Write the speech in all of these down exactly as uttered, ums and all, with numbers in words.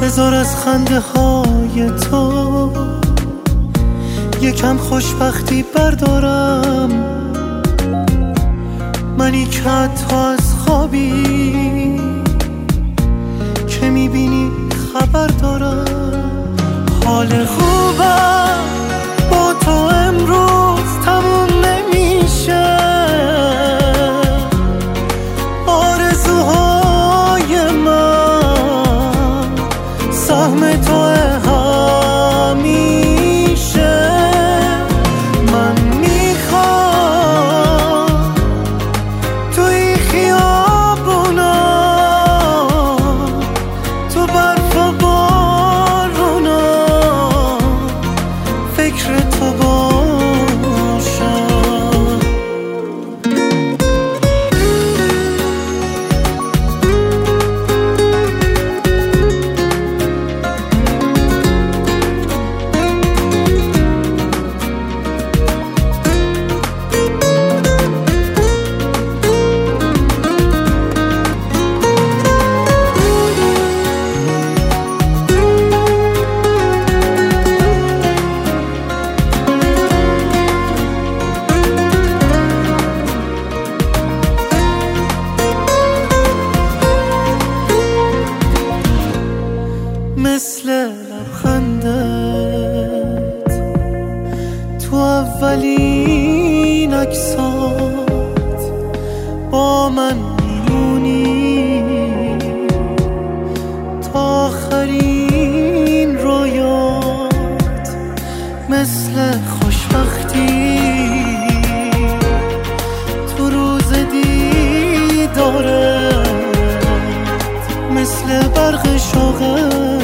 بذار از خنده های تو یکم خوشبختی بردارم، منی که حتی از خوابی که میبینی خبر دارم. حال خوبم با تو امروز تموم نمیشه، آرزوهای من سهم تو همیشه. من میخوام توی خیابونا، تو برف و بارونا فکر تو باشم. مثل لبخندت تو اولین عکسات با من میمونی، تا آخرین رویات مثل خوشبختی تو روز دیدارت، مثل برق شوقت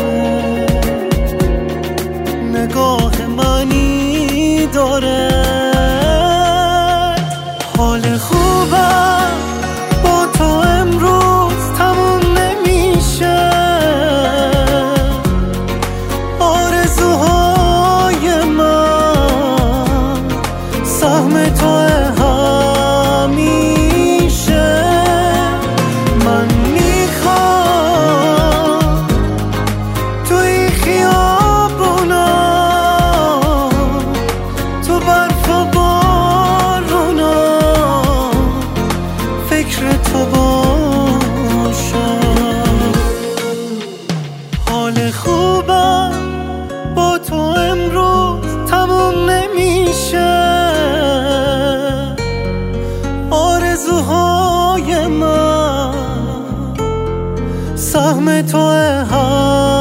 نگاه منی داره. حال خوبم با تو امروز تموم نمیشه، آرزوهای من سهم تو همیشه. من میخوام توی خیابونا، تو برف و بارونا فکر تو باشم. حال خوبم با تو امروز تموم نمیشه، آرزوهای من سهم تو هم